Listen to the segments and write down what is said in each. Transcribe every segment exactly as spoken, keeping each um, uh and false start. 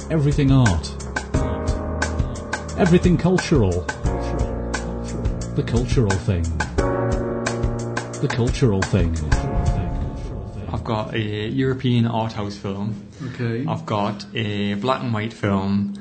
Everything art. Everything cultural. The cultural thing. The cultural thing. I've got a European art house film. Okay. I've got a black and white film,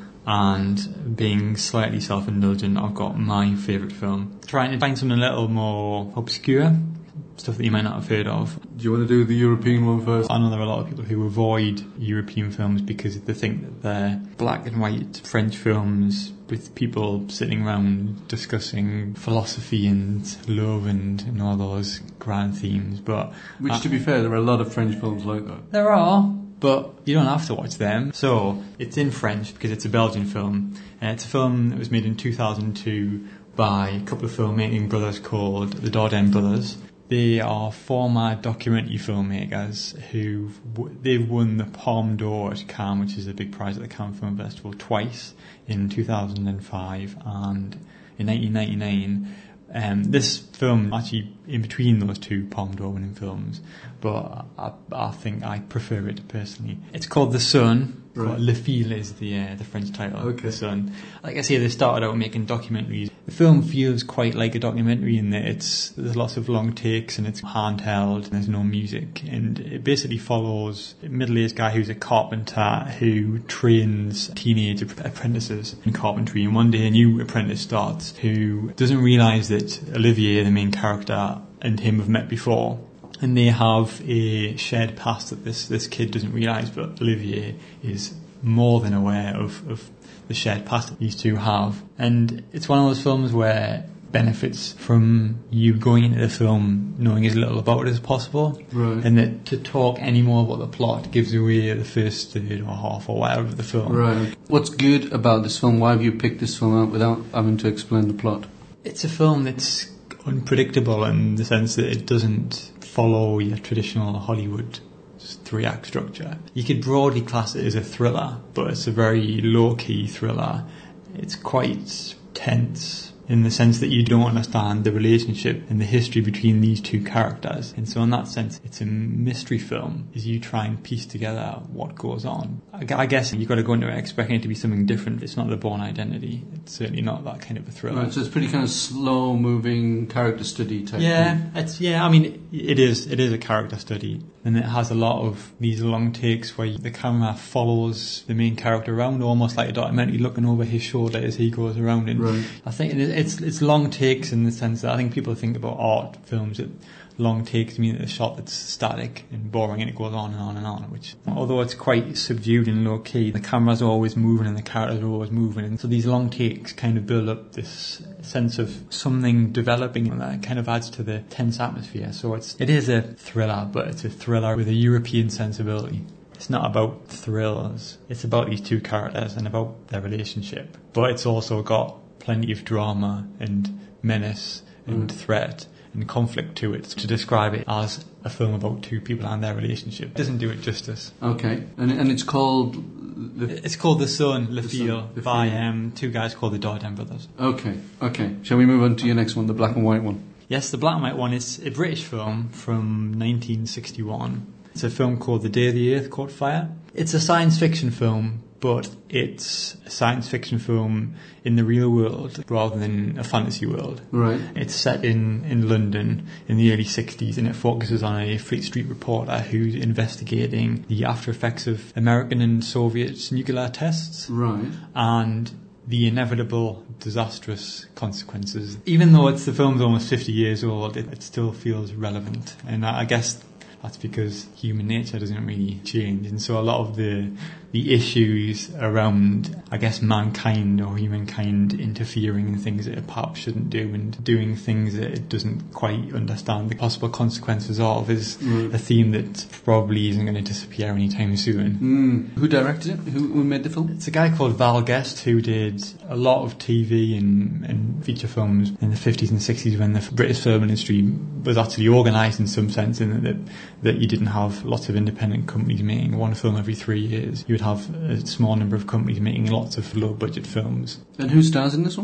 and being slightly self-indulgent, I've got my favourite film. Trying to find something a little more obscure, stuff that you might not have heard of. Do you want to do the European one first? I know there are a lot of people who avoid European films because they think that they're black and white French films with people sitting around discussing philosophy and love and, and all those grand themes. But Which, uh, to be fair, there are a lot of French films like that. there are, but you don't have to watch them. So it's in French because it's a Belgian film. Uh, it's a film that was made in two thousand two by a couple of filmmaking brothers called the Dardenne Brothers. They are former documentary filmmakers who they've won the Palme d'Or at Cannes, which is a big prize at the Cannes Film Festival, twice, in two thousand five and in nineteen ninety-nine. Um, this film actually in between those two Palme d'Or winning films, but I, I think I prefer it personally. It's called The Sun. Right. Le Fil is the uh, the French title. Okay. The Sun. Like I say, they started out making documentaries. The film feels quite like a documentary in that it's there's lots of long takes and it's handheld and there's no music, and it basically follows a middle-aged guy who's a carpenter who trains teenage apprentices in carpentry, and one day a new apprentice starts who doesn't realise that Olivier, the main character, and him have met before. And they have a shared past that this, this kid doesn't realise, but Olivier is more than aware of, of the shared past that these two have. And it's one of those films where it benefits from you going into the film knowing as little about it as possible. Right. And that to talk any more about the plot gives away the first third or half or whatever of the film. Right. What's good about this film? Why have you picked this film out without having to explain the plot? It's a film that's unpredictable in the sense that it doesn't follow your traditional Hollywood three-act structure. You could broadly class it as a thriller, but it's a very low-key thriller. It's quite tense in the sense that you don't understand the relationship and the history between these two characters. And so in that sense, it's a mystery film as you try and piece together what goes on. I guess you've got to go into it expecting it to be something different. It's not The Bourne Identity. It's certainly not that kind of a thriller. Right, so it's pretty kind of slow-moving character study type Yeah, thing. it's yeah. I mean, it is. It is a character study, and it has a lot of these long takes where the camera follows the main character around, almost like a documentary, looking over his shoulder as he goes around. And Right. I think it's it's long takes in the sense that I think people think about art films that long takes mean a shot that's static and boring and it goes on and on and on, which although it's quite subdued and low key, the camera's always moving and the characters are always moving, and so these long takes kind of build up this sense of something developing, and that kind of adds to the tense atmosphere. So it's it is a thriller, but it's a thriller with a European sensibility. It's not about thrills, it's about these two characters and about their relationship, but it's also got plenty of drama and menace and mm. threat and conflict to it. To describe it as a film about two people and their relationship doesn't do it justice. Okay, and and it's called... The it's called The Sun, Le The Fil, Sun, Le by Fil. um, two guys called the Dardenne Brothers. Okay, okay. Shall we move on to your next one, the black and white one? Yes, the black and white one is a British film from nineteen sixty-one. It's a film called The Day the Earth Caught Fire. It's a science fiction film, but it's a science fiction film in the real world rather than a fantasy world. Right. It's set in, in London in the early sixties, and it focuses on a Fleet Street reporter who's investigating the after effects of American and Soviet nuclear tests. Right. And the inevitable disastrous consequences. Even though it's the film's almost fifty years old, it, it still feels relevant. And I, I guess that's because human nature doesn't really change, and so a lot of the the issues around, I guess, mankind or humankind interfering in things that it perhaps shouldn't do and doing things that it doesn't quite understand the possible consequences of is mm. a theme that probably isn't going to disappear anytime soon. Mm. Who directed it? Who, who made the film? It's a guy called Val Guest who did a lot of T V and, and feature films in the fifties and sixties when the British film industry was actually organised in some sense, in that that you didn't have lots of independent companies making one film every three years. You would have a small number of companies making lots of low-budget films. And who stars in this one?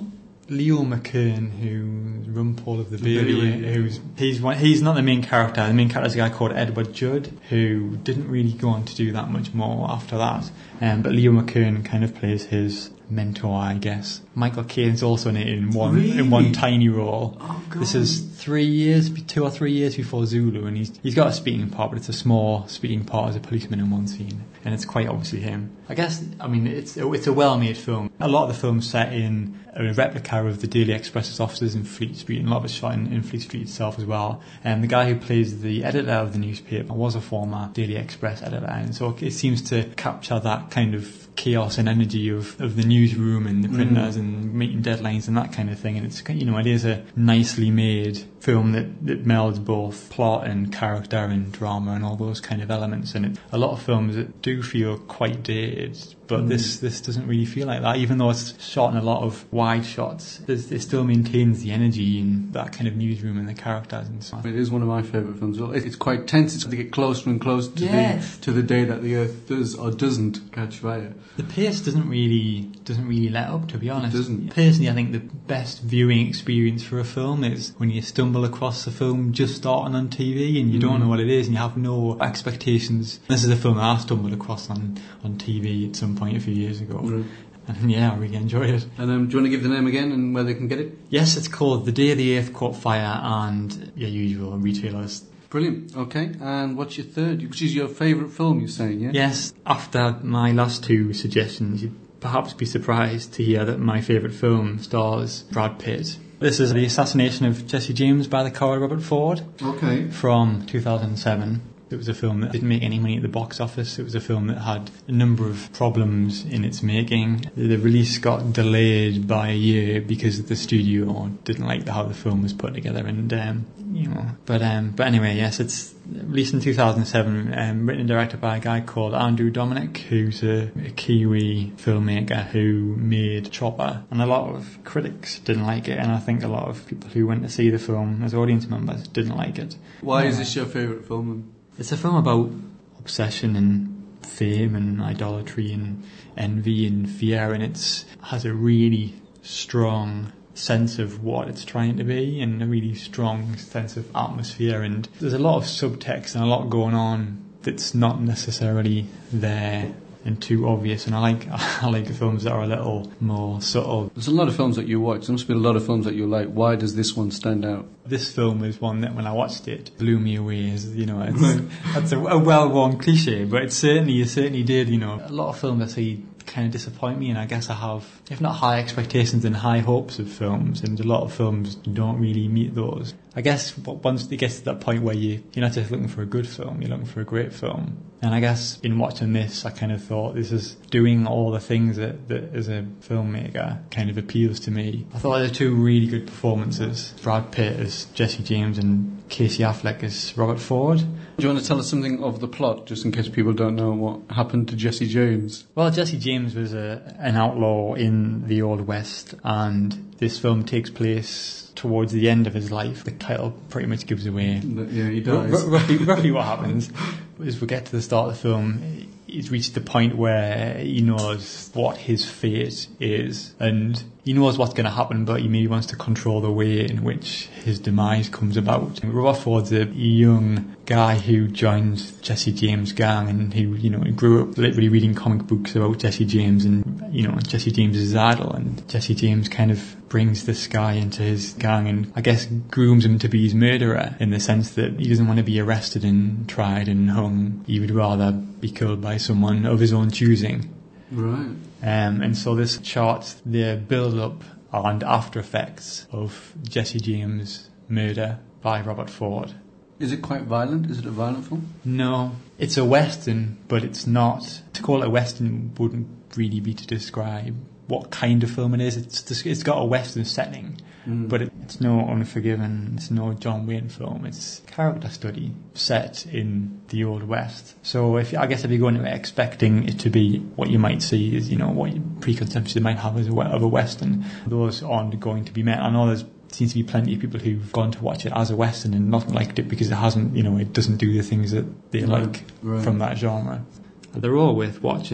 Leo McKern, who's Rumpole of the Baby, Baby, yeah. who's he's one, he's not the main character. The main character is a guy called Edward Judd, who didn't really go on to do that much more after that. Um, but Leo McKern kind of plays his mentor, I guess. Michael Caine's also in it in one Really? in one tiny role. Oh, God. This is three years, two or three years before Zulu, and he's he's got a speaking part, but it's a small speaking part as a policeman in one scene, and it's quite obviously him. I guess, I mean, it's it's a well-made film. A lot of the film's set in a replica of the Daily Express's offices in Fleet Street, and a lot of it's shot in, in Fleet Street itself as well. And the guy who plays the editor of the newspaper was a former Daily Express editor, and so it seems to capture that kind of chaos and energy of, of the newsroom and the printers mm. and meeting deadlines and that kind of thing. And it's, you know, it is a nicely made film that, that melds both plot and character and drama and all those kind of elements. And it, a lot of films that do feel quite dated, but mm. this this doesn't really feel like that. Even though it's shot in a lot of wide shots, it still maintains the energy and that kind of newsroom and the characters and so on. It is one of my favourite films. It's quite tense. It's to get closer and closer to yes. the to the day that the Earth does or doesn't catch fire. The pace doesn't really doesn't really let up, to be honest. It doesn't. Personally, I think the best viewing experience for a film is when you stumble across a film just starting on T V and you mm. don't know what it is and you have no expectations. This is a film that I stumbled across on, on T V at some point a few years ago. Right. And yeah, I really enjoyed it. And um, do you want to give the name again and where they can get it? Yes, it's called The Day the Earth Caught Fire, and your usual retailers. Brilliant. Okay, and what's your third? Which is your favourite film, you're saying, yeah? Yes, after my last two suggestions, you'd perhaps be surprised to hear that my favourite film stars Brad Pitt. This is The Assassination of Jesse James by the coward Robert Ford. Okay. From two thousand seven. It was a film that didn't make any money at the box office. It was a film that had a number of problems in its making. The release got delayed by a year because the studio didn't like how the film was put together. And um, you know, but um, but anyway, yes, it's released in two thousand seven, um, written and directed by a guy called Andrew Dominic, who's a, a Kiwi filmmaker who made Chopper. And a lot of critics didn't like it, and I think a lot of people who went to see the film as audience members didn't like it. Why uh, is this your favourite film? It's a film about obsession and fame and idolatry and envy and fear, and it has a really strong sense of what it's trying to be and a really strong sense of atmosphere, and there's a lot of subtext and a lot going on that's not necessarily there and too obvious, and I like I like the films that are a little more subtle. There's a lot of films that you watch. There must be a lot of films that you like. Why does this one stand out? This film is one that when I watched it blew me away. As you know, it's, that's a, a well-worn cliche, but it certainly, it certainly did. You know, a lot of films I see kind of disappoint me, and I guess I have, if not high expectations, and high hopes of films, and a lot of films don't really meet those. I guess once it gets to that point where you, you're not just looking for a good film, you're looking for a great film. And I guess in watching this, I kind of thought this is doing all the things that, that as a filmmaker kind of appeals to me. I thought there were two really good performances. Brad Pitt as Jesse James and Casey Affleck as Robert Ford. Do you want to tell us something of the plot, just in case people don't know what happened to Jesse James? Well, Jesse James was a, an outlaw in the Old West, and this film takes place towards the end of his life. The title pretty much gives away yeah, he dies. R- roughly, roughly what happens. As we get to the start of the film, he's reached the point where he knows what his fate is, and he knows what's going to happen, but he maybe wants to control the way in which his demise comes about. Robert Ford's a young guy who joins Jesse James' gang, and who, you know, grew up literally reading comic books about Jesse James, and, you know, Jesse James is his idol, and Jesse James kind of brings this guy into his gang and I guess grooms him to be his murderer, in the sense that he doesn't want to be arrested and tried and hung. He would rather be killed by someone of his own choosing. Right. Um, and so this charts the build-up and after effects of Jesse James' murder by Robert Ford. Is it quite violent? Is it a violent film? No. It's a Western, but it's not. To call it a Western wouldn't really be to describe what kind of film it is. It's it's got a Western setting, mm. but it, it's no Unforgiven, it's no John Wayne film. It's a character study set in the Old West. So if I guess if you're going to expecting it to be what you might see is, you know, what preconceptions you might have as a, of a Western, those aren't going to be met. I know there's seems to be plenty of people who've gone to watch it as a Western and not liked it because it hasn't, you know, it doesn't do the things that they right. like right. from that genre. They're all worth watching.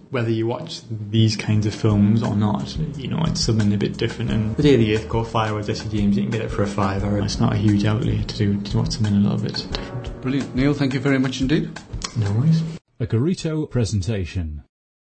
whether you watch these kinds of films or not, you know, it's something a bit different. And The Day the Earth Caught Fire with Jesse James, you can get it for a fiver. It's not a huge outlay to do to watch something a little bit different. Brilliant. Neil, thank you very much indeed. No worries. A Garito presentation.